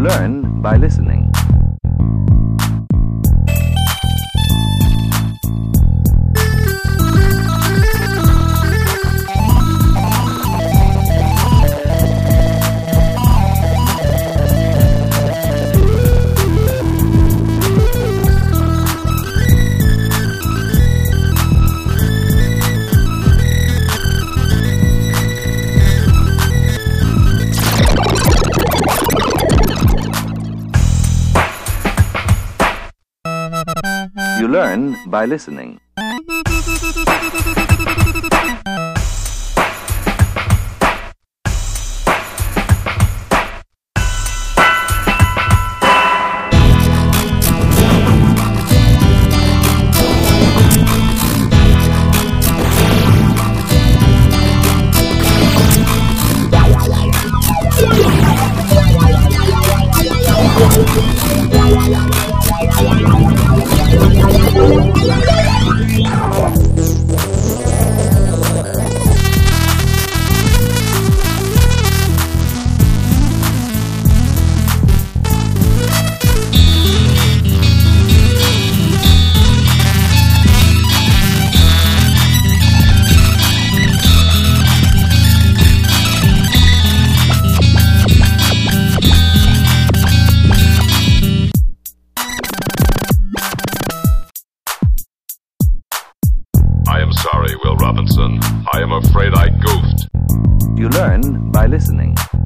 learn by listening. You learn by listening. I am sorry, Will Robinson. I am afraid I goofed. You learn by listening.